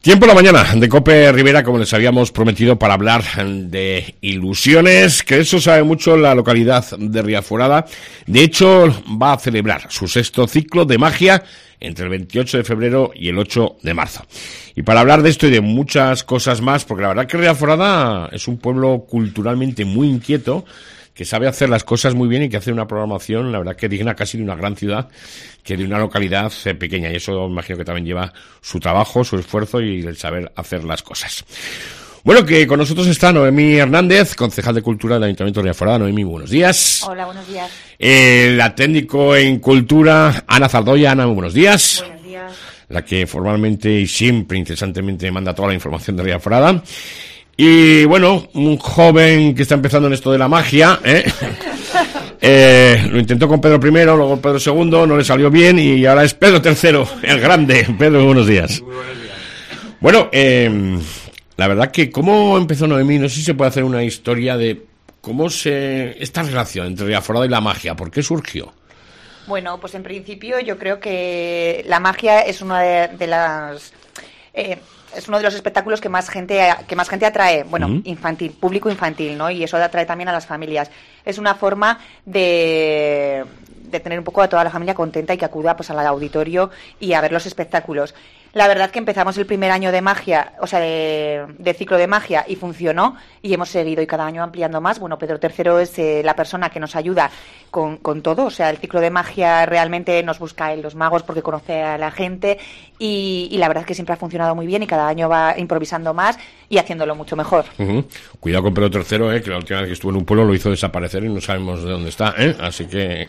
Tiempo en la mañana de COPE Rivera, como les habíamos prometido, para hablar de ilusiones, que eso sabe mucho la localidad de Riaforada. De hecho, va a celebrar su sexto ciclo de magia entre el 28 de febrero y el 8 de marzo. Y para hablar de esto y de muchas cosas más, porque la verdad que Riaforada es un pueblo culturalmente muy inquieto, que sabe hacer las cosas muy bien y que hace una programación, la verdad que digna casi de una gran ciudad, que de una localidad pequeña, y eso imagino que también lleva su trabajo, su esfuerzo y el saber hacer las cosas. Bueno, que con nosotros está Noemí Hernández, concejal de Cultura del Ayuntamiento de Riaforada. Noemí, buenos días. Hola, buenos días. La técnico en Cultura, Ana Zardoya. Ana, muy buenos días. Buenos días. La que formalmente y siempre incesantemente manda toda la información de Riaforada. Y bueno, un joven que está empezando en esto de la magia, lo intentó con Pedro I, luego Pedro II, no le salió bien y ahora es Pedro III, el grande. Pedro, buenos días. Muy buenos días. Bueno, la verdad que ¿cómo empezó Noemí? No sé si se puede hacer una historia de cómo esta relación entre Riaforada y la magia, ¿por qué surgió? Bueno, pues en principio yo creo que la magia es una de las... es uno de los espectáculos que más gente atrae, bueno, infantil, público infantil, ¿no? Y eso atrae también a las familias. Es una forma de tener un poco a toda la familia contenta y que acuda pues al auditorio y a ver los espectáculos. La verdad que empezamos el primer año de magia, o sea, de ciclo de magia, y funcionó, y hemos seguido y cada año ampliando más. Bueno, Pedro III es la persona que nos ayuda con todo, o sea, el ciclo de magia realmente nos busca en los magos porque conoce a la gente, y la verdad es que siempre ha funcionado muy bien y cada año va improvisando más y haciéndolo mucho mejor. Cuidado con Pedro III, que la última vez que estuvo en un pueblo lo hizo desaparecer y no sabemos de dónde está, así que...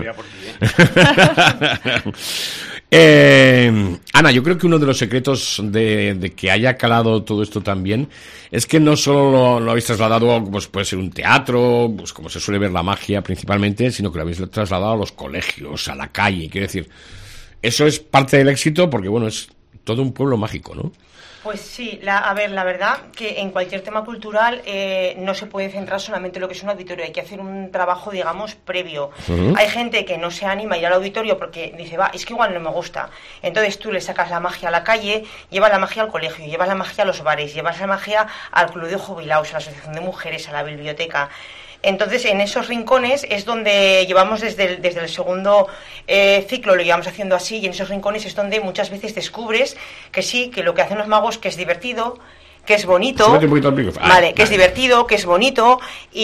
Ana, yo creo que uno de los secretos de que haya calado todo esto también es que no solo lo habéis trasladado, pues puede ser un teatro, pues como se suele ver la magia principalmente, sino que lo habéis trasladado a los colegios, a la calle. Quiero decir, eso es parte del éxito porque, bueno, es todo un pueblo mágico, ¿no? Pues sí, la verdad que en cualquier tema cultural no se puede centrar solamente en lo que es un auditorio, hay que hacer un trabajo, digamos, previo. Hay gente que no se anima a ir al auditorio porque dice, es que igual no me gusta. Entonces tú le sacas la magia a la calle, llevas la magia al colegio, llevas la magia a los bares, llevas la magia al club de jubilados, a la asociación de mujeres, a la biblioteca. Entonces, en esos rincones es donde llevamos desde el segundo ciclo, lo llevamos haciendo así, y en esos rincones es donde muchas veces descubres que sí, que lo que hacen los magos, que es divertido, que es bonito, que es divertido, que es bonito,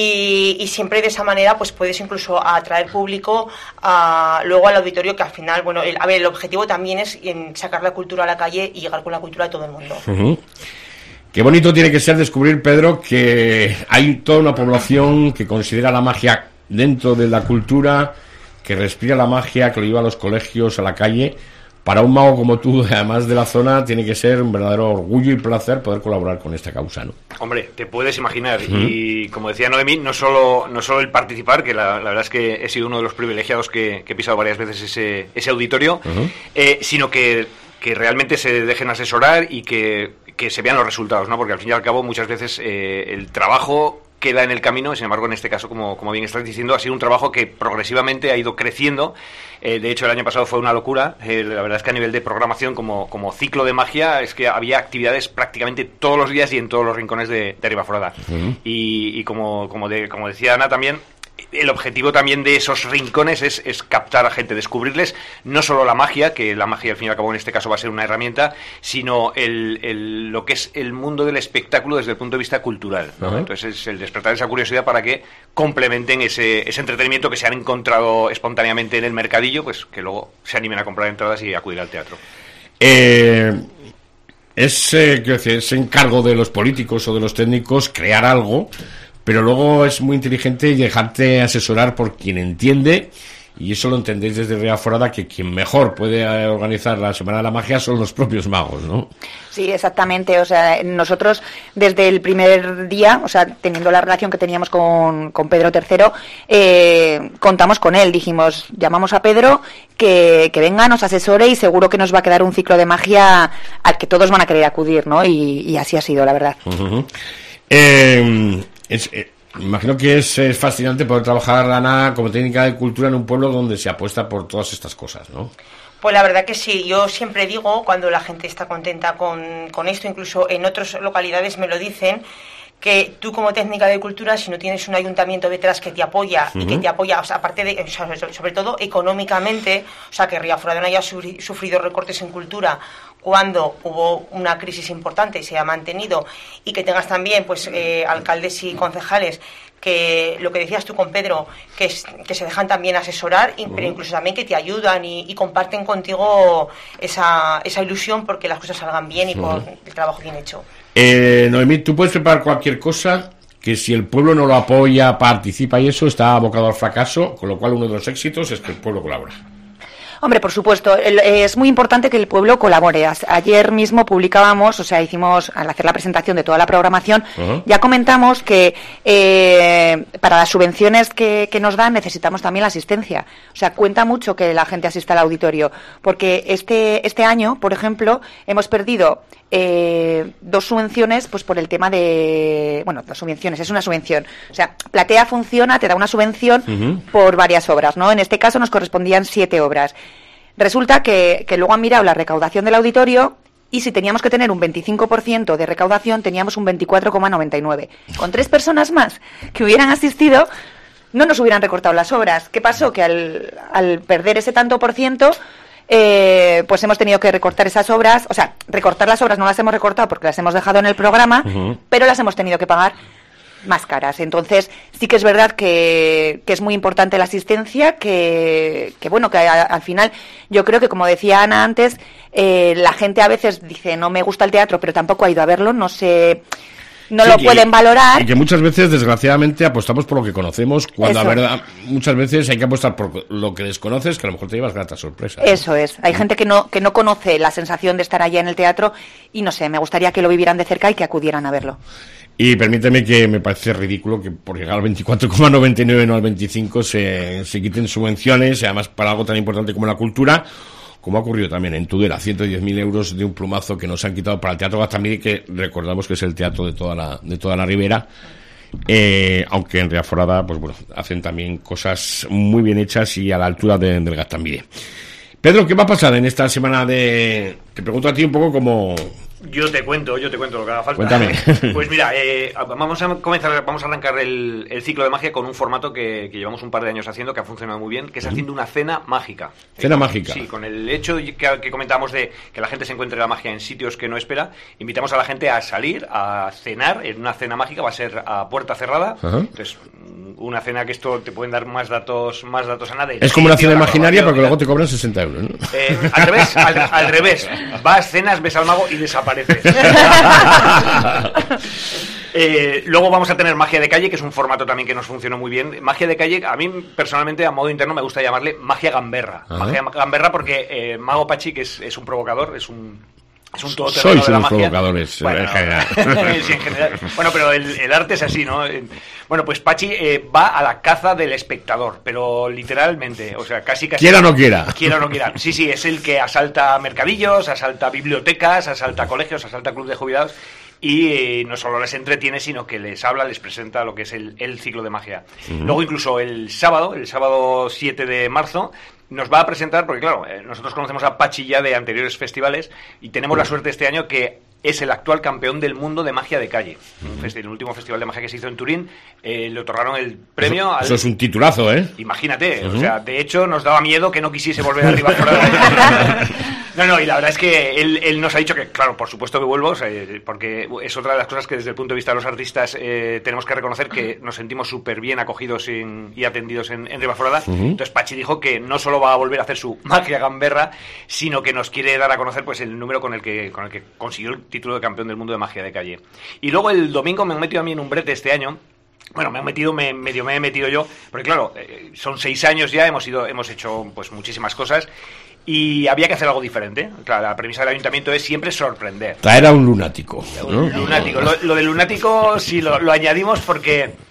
y siempre de esa manera pues puedes incluso atraer público luego al auditorio, que al final, bueno, el objetivo también es sacar la cultura a la calle y llegar con la cultura de todo el mundo. Qué bonito tiene que ser descubrir, Pedro, que hay toda una población que considera la magia dentro de la cultura, que respira la magia, que lo lleva a los colegios, a la calle. Para un mago como tú, además de la zona, tiene que ser un verdadero orgullo y placer poder colaborar con esta causa, ¿no? Hombre, te puedes imaginar. Y como decía Noemí, no solo el participar, que la verdad es que he sido uno de los privilegiados que he pisado varias veces ese auditorio, sino que realmente se dejen asesorar y que se vean los resultados, ¿no? Porque al fin y al cabo muchas veces el trabajo queda en el camino, sin embargo en este caso, como bien estás diciendo, ha sido un trabajo que progresivamente ha ido creciendo. De hecho el año pasado fue una locura. La verdad es que a nivel de programación como ciclo de magia es que había actividades prácticamente todos los días y en todos los rincones de Riaforada. Y como decía Ana también, el objetivo también de esos rincones es captar a gente, descubrirles no solo la magia, que la magia al fin y al cabo en este caso va a ser una herramienta, sino lo que es el mundo del espectáculo desde el punto de vista cultural, ¿no? Entonces es el despertar esa curiosidad para que complementen ese entretenimiento que se han encontrado espontáneamente en el mercadillo, pues que luego se animen a comprar entradas y acudir al teatro. Es encargo de los políticos o de los técnicos crear algo, pero luego es muy inteligente dejarte asesorar por quien entiende, y eso lo entendéis desde Riaforada, que quien mejor puede organizar la Semana de la Magia son los propios magos, ¿no? Sí, exactamente. O sea, nosotros desde el primer día, o sea, teniendo la relación que teníamos con Pedro III, contamos con él. Dijimos, llamamos a Pedro, que venga, nos asesore y seguro que nos va a quedar un ciclo de magia al que todos van a querer acudir, ¿no? Y así ha sido, la verdad. Imagino que es fascinante poder trabajar, Ana, como técnica de cultura en un pueblo donde se apuesta por todas estas cosas, ¿no? Pues la verdad que sí, yo siempre digo, cuando la gente está contenta con esto, incluso en otras localidades me lo dicen, que tú como técnica de cultura, si no tienes un ayuntamiento detrás que te apoya, y que te apoya, o sea, aparte de, o sea, sobre todo económicamente, o sea, que Riaforada no haya sufrido recortes en cultura cuando hubo una crisis importante y se ha mantenido, y que tengas también pues alcaldes y concejales que, lo que decías tú con Pedro, que se dejan también asesorar, pero incluso también que te ayudan y comparten contigo esa ilusión porque las cosas salgan bien y por el trabajo bien hecho. Noemí, tú puedes preparar cualquier cosa que si el pueblo no lo apoya, participa y eso, está abocado al fracaso, con lo cual uno de los éxitos es que el pueblo colabora. Hombre, por supuesto, es muy importante que el pueblo colabore. Ayer mismo publicábamos, o sea, hicimos, al hacer la presentación de toda la programación, ya comentamos que para las subvenciones que nos dan necesitamos también la asistencia. O sea, cuenta mucho que la gente asista al auditorio, porque este año, por ejemplo, hemos perdido 2 subvenciones pues por el tema de... Bueno, 2 subvenciones, es una subvención. O sea, Platea funciona, te da una subvención por varias obras, ¿no? En este caso nos correspondían 7 obras. Resulta que luego han mirado la recaudación del auditorio y si teníamos que tener un 25% de recaudación, teníamos un 24,99. Con 3 personas más que hubieran asistido, no nos hubieran recortado las obras. ¿Qué pasó? Que al perder ese tanto por ciento, pues hemos tenido que recortar esas obras. O sea, recortar las obras no las hemos recortado porque las hemos dejado en el programa, pero las hemos tenido que pagar más caras. Entonces sí que es verdad que es muy importante la asistencia, que bueno, que al final yo creo que, como decía Ana antes, la gente a veces dice no me gusta el teatro, pero tampoco ha ido a verlo, no lo pueden valorar. Y que muchas veces, desgraciadamente, apostamos por lo que conocemos, cuando la verdad muchas veces hay que apostar por lo que desconoces, que a lo mejor te llevas gratas sorpresas. Eso es. Hay gente que no conoce la sensación de estar allá en el teatro y no sé, me gustaría que lo vivieran de cerca y que acudieran a verlo. Y permíteme, que me parece ridículo que por llegar al 24,99 no al 25 se quiten subvenciones, y además para algo tan importante como la cultura, como ha ocurrido también en Tudela, 110.000 euros de un plumazo que nos han quitado para el Teatro Gaztambide, que recordamos que es el teatro de toda la Ribera, aunque en Riaforada pues bueno, hacen también cosas muy bien hechas y a la altura del Gaztambide. Pedro, ¿qué va a pasar en esta semana de...? Te pregunto a ti un poco como... Yo te cuento lo que haga falta. Cuéntame. Pues mira, vamos a arrancar el ciclo de magia con un formato que llevamos un par de años haciendo, que ha funcionado muy bien, que es haciendo una cena mágica. ¿Cena mágica? Sí, con el hecho que comentábamos de que la gente se encuentre la magia en sitios que no espera, invitamos a la gente a salir, a cenar en una cena mágica, va a ser a puerta cerrada. Entonces, una cena que esto te pueden dar más datos Ana. Es como una cena imaginaria, porque luego te cobran 60 euros, ¿no? Al revés. Vas, cenas, ves al mago y desapareces. Luego vamos a tener magia de calle, que es un formato también que nos funcionó muy bien. Magia de calle, a mí personalmente, a modo interno, me gusta llamarle magia gamberra. Magia gamberra porque Mago Pachi, que es un provocador, es un todoterreno de la magia. Provocadores, bueno, en general. Sí, en general. Bueno, pero el arte es así, ¿no? Bueno, pues Pachi va a la caza del espectador, pero literalmente, o sea, casi... Quiera o no quiera. Quiera o no quiera. Sí, es el que asalta mercadillos, asalta bibliotecas, asalta colegios, asalta clubes de jubilados, y no solo les entretiene, sino que les habla, les presenta lo que es el ciclo de magia. Luego incluso el sábado 7 de marzo, nos va a presentar, porque claro, nosotros conocemos a Pachi ya de anteriores festivales y tenemos la suerte este año que es el actual campeón del mundo de magia de calle. El último festival de magia que se hizo en Turín, le otorgaron el premio Eso es un titulazo, ¿eh? Imagínate, o sea, de hecho nos daba miedo que no quisiese volver arriba fuera. No, y la verdad es que él nos ha dicho que, claro, por supuesto que vuelvo, o sea, porque es otra de las cosas que desde el punto de vista de los artistas tenemos que reconocer, que nos sentimos súper bien acogidos y atendidos en Ribaforada. Entonces Pachi dijo que no solo va a volver a hacer su magia gamberra, sino que nos quiere dar a conocer pues el número con el que consiguió el título de campeón del mundo de magia de calle. Y luego el domingo me han metido a mí en un brete este año. Bueno, me he metido yo, porque claro, son 6 años ya, hemos hecho pues muchísimas cosas y había que hacer algo diferente. Claro, la premisa del ayuntamiento es siempre sorprender. Traer a un lunático, ¿no? Un lunático. Lo del lunático sí lo añadimos porque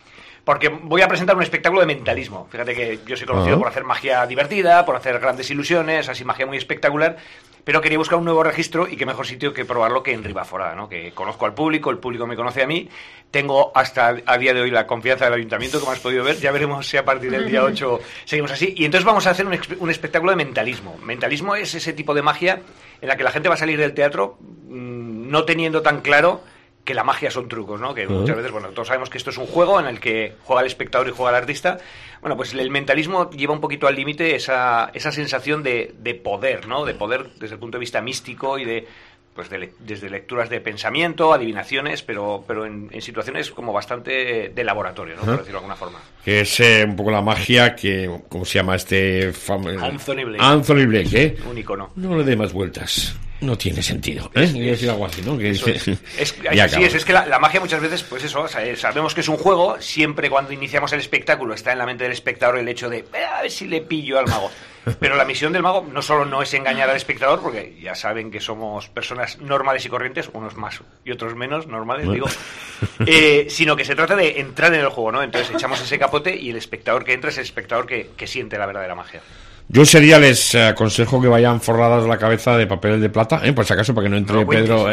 porque voy a presentar un espectáculo de mentalismo. Fíjate que yo soy conocido por hacer magia divertida, por hacer grandes ilusiones, así magia muy espectacular, pero quería buscar un nuevo registro y qué mejor sitio que probarlo que en Ribaforada, ¿no? Que conozco al público, el público me conoce a mí, tengo hasta a día de hoy la confianza del ayuntamiento, como has podido ver, ya veremos si a partir del día 8 seguimos así, y entonces vamos a hacer un espectáculo de mentalismo. Mentalismo es ese tipo de magia en la que la gente va a salir del teatro no teniendo tan claro que la magia son trucos, ¿no? Que muchas veces, bueno, todos sabemos que esto es un juego en el que juega el espectador y juega el artista. Bueno, pues el mentalismo lleva un poquito al límite esa sensación de poder, ¿no? De poder desde el punto de vista místico y desde lecturas de pensamiento, adivinaciones, pero en situaciones como bastante de laboratorio, ¿no? Por decirlo de alguna forma. Que es un poco la magia que, ¿cómo se llama Anthony Blake. Anthony Blake, ¿eh? Un icono. No le dé más vueltas. No tiene sentido, ¿eh? Quiero decir algo así, ¿no? Que es que la magia muchas veces, pues eso, o sea, sabemos que es un juego, siempre cuando iniciamos el espectáculo está en la mente del espectador el hecho de a ver si le pillo al mago. Pero la misión del mago no solo no es engañar al espectador, porque ya saben que somos personas normales y corrientes, unos más y otros menos normales, digo, sino que se trata de entrar en el juego, ¿no? Entonces echamos ese capote y el espectador que entra es el espectador que siente la verdadera magia. Yo les aconsejo que vayan forradas la cabeza de papel de plata, por si acaso, para que no entre Pedro.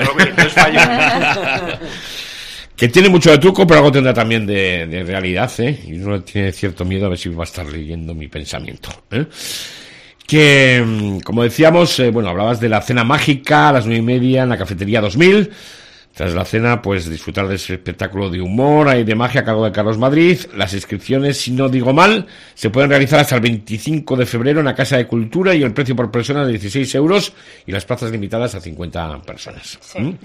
Que tiene mucho de truco, pero algo tendrá también de realidad, y uno tiene cierto miedo a ver si va a estar leyendo mi pensamiento, Que, como decíamos, hablabas de la cena mágica a las 9:30 en la Cafetería 2000. Tras la cena, pues disfrutar de ese espectáculo de humor y de magia a cargo de Carlos Madrid. Las inscripciones, si no digo mal, se pueden realizar hasta el 25 de febrero en la Casa de Cultura y el precio por persona es de 16 euros y las plazas limitadas a 50 personas. Sí.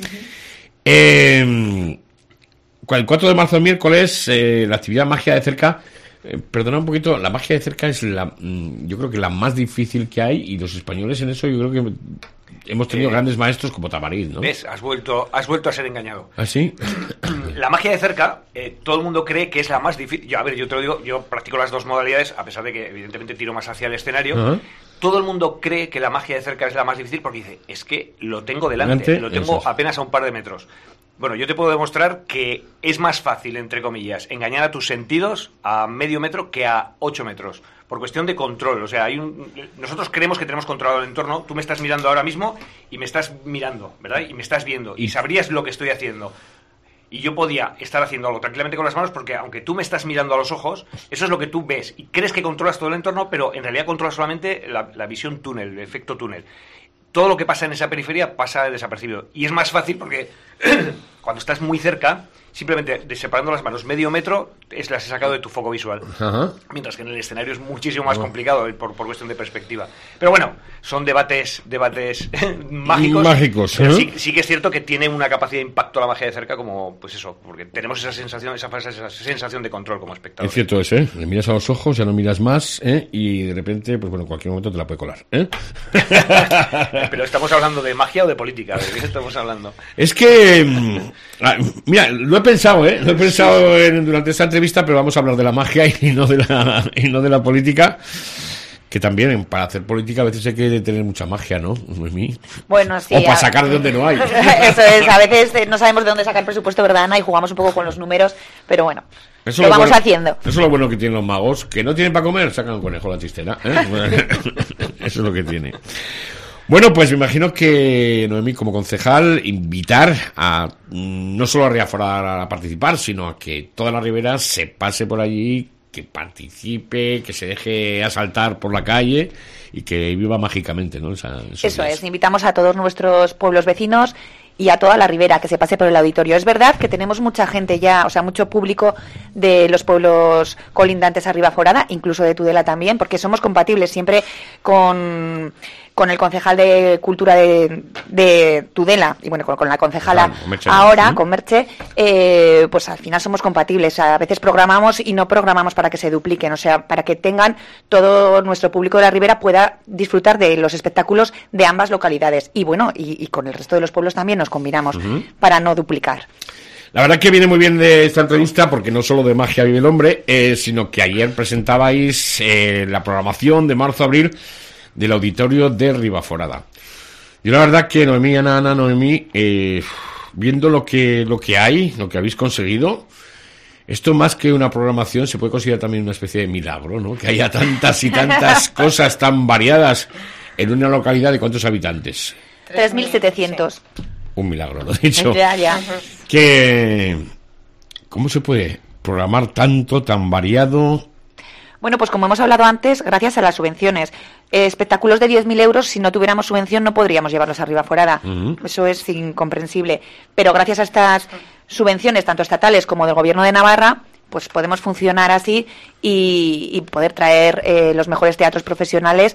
El 4 de marzo, miércoles, la actividad Magia de Cerca. Perdona un poquito, la magia de cerca es yo creo que la más difícil que hay, y los españoles en eso yo creo que hemos tenido grandes maestros como Tamariz, ¿no? ¿Ves? Has vuelto a ser engañado. ¿Ah, sí? La magia de cerca, todo el mundo cree que es la más difícil. Yo te lo digo, yo practico las dos modalidades, a pesar de que evidentemente tiro más hacia el escenario. Uh-huh. Todo el mundo cree que la magia de cerca es la más difícil porque dice, es que lo tengo delante, lo tengo apenas a un par de metros. Bueno, yo te puedo demostrar que es más fácil, entre comillas, engañar a tus sentidos a medio metro que a 8 metros. Por cuestión de control. O sea, nosotros creemos que tenemos controlado el entorno. Tú me estás mirando ahora mismo y me estás mirando, ¿verdad? Y me estás viendo. Y sabrías lo que estoy haciendo. Y yo podía estar haciendo algo tranquilamente con las manos porque aunque tú me estás mirando a los ojos, eso es lo que tú ves. Y crees que controlas todo el entorno, pero en realidad controlas solamente la visión túnel, el efecto túnel. Todo lo que pasa en esa periferia pasa desapercibido. Y es más fácil porque cuando estás muy cerca, simplemente separando las manos medio metro, las he sacado de tu foco visual. Uh-huh. Mientras que en el escenario es muchísimo más complicado por cuestión de perspectiva. Pero bueno, son debates mágicos. Mágicos, pero sí que es cierto que tiene una capacidad de impacto la magia de cerca como, pues eso, porque tenemos esa sensación de control como espectador. Es cierto eso, le miras a los ojos, ya no miras más, y de repente, pues bueno, en cualquier momento te la puede colar, Pero ¿estamos hablando de magia o de política? ¿De qué estamos hablando? Es que, mira, lo he pensado, durante esta entrevista, pero vamos a hablar de la magia y no de la política. Que también, para hacer política a veces hay que tener mucha magia, ¿no? Bueno, sí. O para sacar de donde no hay. Eso es, a veces no sabemos de dónde sacar el presupuesto, ¿verdad, Ana? Y jugamos un poco con los números, pero bueno, eso lo vamos haciendo. Eso es lo bueno que tienen los magos, que no tienen para comer, sacan un conejo a la chistera, Eso es lo que tiene. Bueno, pues me imagino que, Noemí, como concejal, invitar a no solo a Riaforada a participar, sino a que toda la Ribera se pase por allí, que participe, que se deje asaltar por la calle y que viva mágicamente, ¿no? Eso es, invitamos a todos nuestros pueblos vecinos y a toda la Ribera que se pase por el auditorio. Es verdad que tenemos mucha gente ya, o sea, mucho público de los pueblos colindantes a Ribaforada, incluso de Tudela también, porque somos compatibles siempre con el concejal de Cultura de Tudela y bueno, con la concejala ahora, con Merche, pues al final somos compatibles. A veces programamos y no programamos para que se dupliquen, o sea, para que tengan todo nuestro público de la Ribera pueda disfrutar de los espectáculos de ambas localidades. Y bueno, y con el resto de los pueblos también nos combinamos para no duplicar. La verdad que viene muy bien de esta entrevista porque no solo de magia vive el hombre, sino que ayer presentabais la programación de marzo-abril del auditorio de Ribaforada. Yo la verdad que Noemí, viendo lo que hay, lo que habéis conseguido, Esto más que una programación se puede considerar también una especie de milagro, ¿no? Que haya tantas y tantas cosas tan variadas en una localidad de ¿cuántos habitantes? 3.700. Sí. Un milagro, lo he dicho. Ya. ¿Cómo se puede programar tanto, tan variado? Bueno, pues como hemos hablado antes, gracias a las subvenciones. Espectáculos de 10.000 euros, si no tuviéramos subvención, no podríamos llevarlos a Ribaforada. Eso es incomprensible. Pero gracias a estas subvenciones, tanto estatales como del Gobierno de Navarra, pues podemos funcionar así y poder traer los mejores teatros profesionales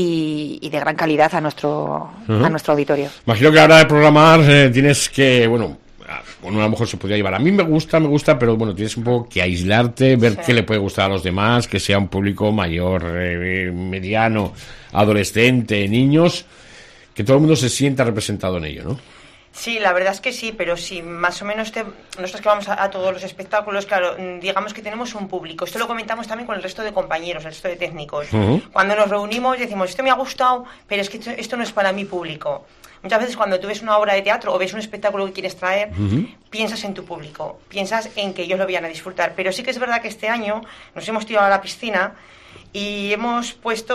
y de gran calidad a nuestro auditorio. Imagino que a la hora de programar tienes que, bueno, a lo mejor se podría llevar. A mí me gusta, pero bueno, tienes un poco que aislarte, ver qué le puede gustar a los demás, que sea un público mayor, mediano, adolescente, niños, que todo el mundo se sienta representado en ello, ¿no? Sí, la verdad es que sí, pero sí, más o menos nosotros que vamos a todos los espectáculos, claro, digamos que tenemos un público. Esto lo comentamos también con el resto de compañeros, el resto de técnicos. Cuando nos reunimos decimos, esto me ha gustado, pero es que esto no es para mi público. Muchas veces cuando tú ves una obra de teatro o ves un espectáculo que quieres traer, piensas en tu público, piensas en que ellos lo vayan a disfrutar. Pero sí que es verdad que este año nos hemos tirado a la piscina y hemos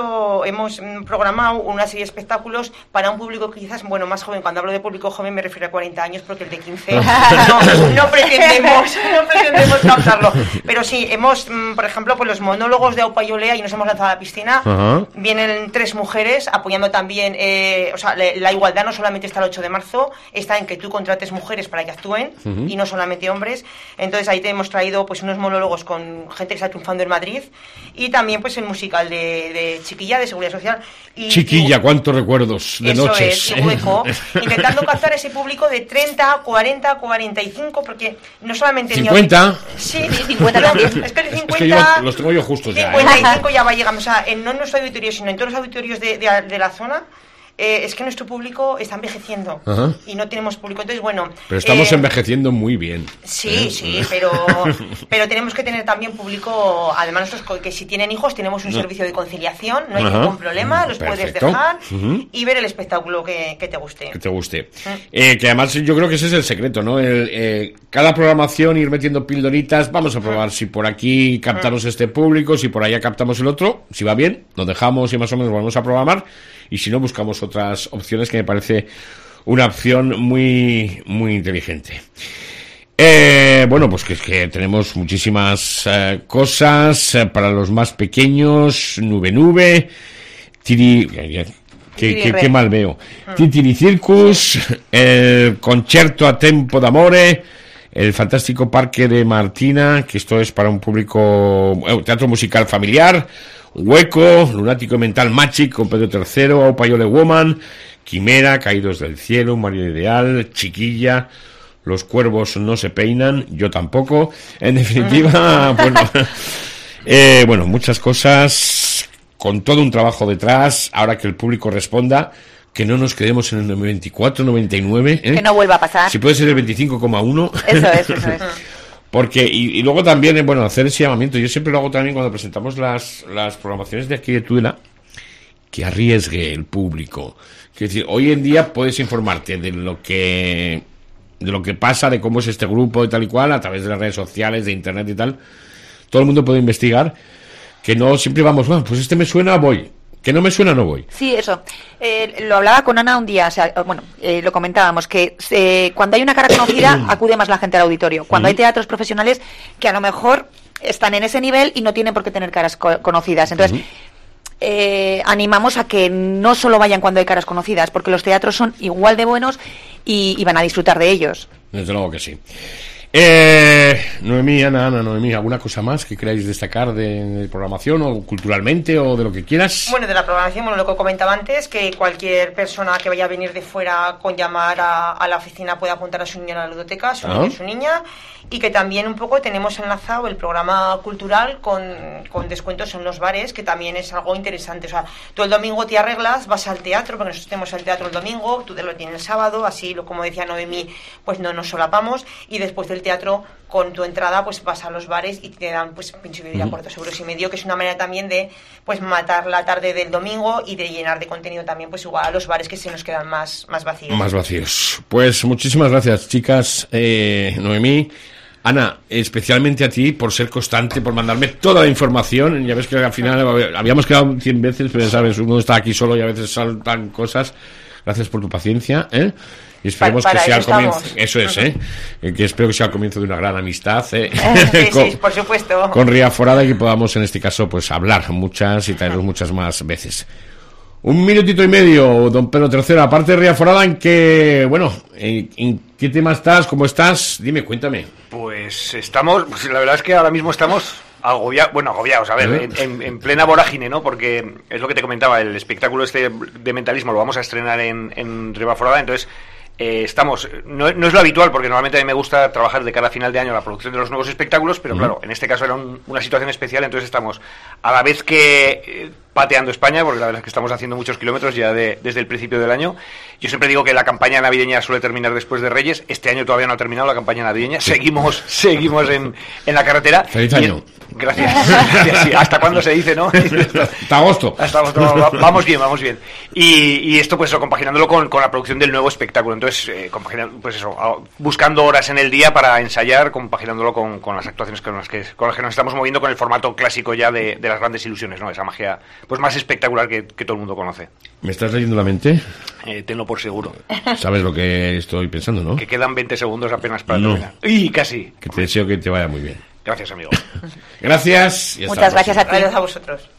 programado una serie de espectáculos para un público quizás, bueno, más joven. Cuando hablo de público joven me refiero a 40 años, porque el de 15 no pretendemos captarlo. Pero sí, hemos, por ejemplo, pues los monólogos de Aupa y Olea, y nos hemos lanzado a la piscina. Vienen 3 mujeres apoyando también, la igualdad no solamente está el 8 de marzo, está en que tú contrates mujeres para que actúen y no solamente hombres. Entonces ahí te hemos traído pues unos monólogos con gente que está triunfando en Madrid, y también pues el musical de Chiquilla, de Seguridad Social. Chiquilla, cuántos recuerdos de eso noches. Es, Hueco, intentando captar ese público de 30, 40, 45, porque no solamente... 50. Sí, 50 también. Es que el 50... Es que yo los tengo yo justos 55 ya va llegando, o sea, no en nuestro auditorio, sino en todos los auditorios de la zona. Es que nuestro público está envejeciendo y no tenemos público, entonces bueno... Pero estamos envejeciendo muy bien. Sí, pero tenemos que tener también público, además nosotros que si tienen hijos tenemos un servicio de conciliación, no hay ningún problema, los puedes dejar y ver el espectáculo que te guste. Que te guste. Que además yo creo que ese es el secreto, ¿no? Cada programación ir metiendo pildoritas, vamos a probar si por aquí captamos este público, si por allá captamos el otro, si va bien, lo dejamos y más o menos volvemos a programar. Y si no, buscamos otras opciones, que me parece una opción muy, muy inteligente. Bueno, pues que tenemos muchísimas cosas para los más pequeños. Nube, qué mal veo. Titiricircus, el Concerto a Tempo d'Amore, el fantástico Parque de Martina, que esto es para un público, teatro musical familiar. Hueco, Lunático Mental Magic con Pedro III, Aupa y Ole Woman, Quimera, Caídos del Cielo, Mario Ideal, Chiquilla, Los Cuervos no se peinan, yo tampoco. En definitiva, bueno, muchas cosas con todo un trabajo detrás. Ahora que el público responda, que no nos quedemos en el 94, 99. Que no vuelva a pasar. Si puede ser el 25,1. Eso es. Porque, y luego también, bueno, hacer ese llamamiento. Yo siempre lo hago también cuando presentamos las programaciones de aquí de Tudela, que arriesgue el público. Es decir, hoy en día puedes informarte de lo que pasa, de cómo es este grupo y tal y cual, a través de las redes sociales, de internet y tal. Todo el mundo puede investigar, que no siempre vamos, bueno, pues este me suena, voy. Que no me suena, no voy. Sí, eso. Lo hablaba con Ana un día, lo comentábamos, que cuando hay una cara conocida acude más la gente al auditorio. Cuando hay teatros profesionales que a lo mejor están en ese nivel y no tienen por qué tener caras conocidas. Entonces, animamos a que no solo vayan cuando hay caras conocidas, porque los teatros son igual de buenos y van a disfrutar de ellos. Desde luego que sí. Noemí, Noemí, ¿alguna cosa más que queráis destacar de programación o culturalmente o de lo que quieras? Bueno, de la programación, lo que comentaba antes, que cualquier persona que vaya a venir de fuera, con llamar a la oficina, puede apuntar a su niña a la ludoteca, su niño y su niña, y que también un poco tenemos enlazado el programa cultural con descuentos en los bares, que también es algo interesante. O sea, tú el domingo te arreglas, vas al teatro, porque nosotros tenemos el teatro el domingo, tú te lo tienes el sábado, así como decía Noemí, pues no nos solapamos, y después del teatro, con tu entrada, pues vas a los bares y te dan pues pincho y bebida por 2,5 €, que es una manera también de pues matar la tarde del domingo y de llenar de contenido también pues igual a los bares que se nos quedan más vacíos. Más vacíos. Pues muchísimas gracias, chicas. Noemí, Ana, especialmente a ti por ser constante, por mandarme toda la información. Ya ves que al final habíamos quedado 100 veces, pero sabes, uno está aquí solo y a veces saltan cosas. Gracias por tu paciencia, ¿eh? Y esperemos que sea el comienzo. Eso es, que espero que sea el comienzo de una gran amistad, Sí, por supuesto. Con Riaforada, y que podamos en este caso pues hablar muchas y traernos muchas más veces. 1 minutito y medio, don Pedro III. Aparte de Riaforada, ¿en qué tema estás? ¿Cómo estás? Dime, cuéntame. Pues la verdad es que ahora mismo estamos agobiados, a ver, en plena vorágine, ¿no? Porque es lo que te comentaba, el espectáculo este de mentalismo lo vamos a estrenar en Riaforada, entonces no es lo habitual, porque normalmente a mí me gusta trabajar de cara a final de año la producción de los nuevos espectáculos, pero claro, en este caso era una situación especial, entonces estamos a la vez que pateando España, porque la verdad es que estamos haciendo muchos kilómetros ya desde el principio del año. Yo siempre digo que la campaña navideña suele terminar después de Reyes. Este año todavía no ha terminado la campaña navideña. Sí. Seguimos en la carretera. ¡Feliz año! Gracias. Sí. ¿Hasta cuándo se dice, no? Hasta agosto. Vamos bien. Y esto pues compaginándolo con la producción del nuevo espectáculo. Entonces, buscando horas en el día para ensayar, compaginándolo con las actuaciones con las que nos estamos moviendo, con el formato clásico ya de las grandes ilusiones, ¿no? Esa magia pues más espectacular que todo el mundo conoce. ¿Me estás leyendo la mente? Tenlo por seguro. Sabes lo que estoy pensando, ¿no? Que quedan 20 segundos apenas para terminar. ¡Y casi! Que te deseo que te vaya muy bien. Gracias, amigo. Gracias. Muchas gracias a ti. Gracias a vosotros.